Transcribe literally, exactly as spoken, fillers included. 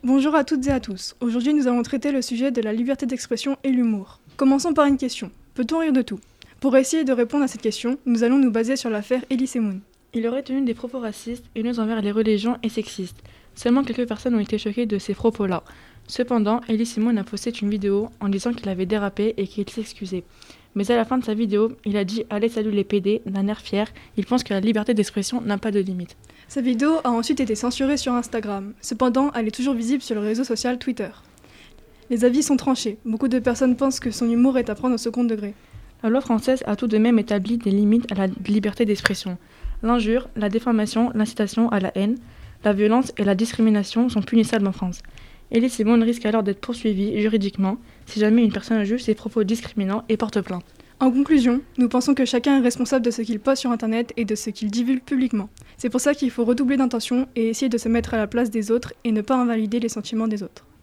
Bonjour à toutes et à tous. Aujourd'hui, nous allons traiter le sujet de la liberté d'expression et l'humour. Commençons par une question. Peut-on rire de tout ? Pour essayer de répondre à cette question, nous allons nous baser sur l'affaire Elise Moon. Il aurait tenu des propos racistes, haineux envers les religions et sexistes. Seulement quelques personnes ont été choquées de ces propos-là. Cependant, Elise Moon a posté une vidéo en disant qu'il avait dérapé et qu'il s'excusait. Mais à la fin de sa vidéo, il a dit « Allez, salut les P D », d'un air fier. Il pense que la liberté d'expression n'a pas de limite. Sa vidéo a ensuite été censurée sur Instagram. Cependant, elle est toujours visible sur le réseau social Twitter. Les avis sont tranchés. Beaucoup de personnes pensent que son humour est à prendre au second degré. La loi française a tout de même établi des limites à la liberté d'expression. L'injure, la diffamation, l'incitation à la haine, la violence et la discrimination sont punissables en France. Elise Moon risque alors d'être poursuivie juridiquement si jamais une personne juge ses propos discriminants et porte plainte. En conclusion, nous pensons que chacun est responsable de ce qu'il poste sur Internet et de ce qu'il divulgue publiquement. C'est pour ça qu'il faut redoubler d'intention et essayer de se mettre à la place des autres et ne pas invalider les sentiments des autres.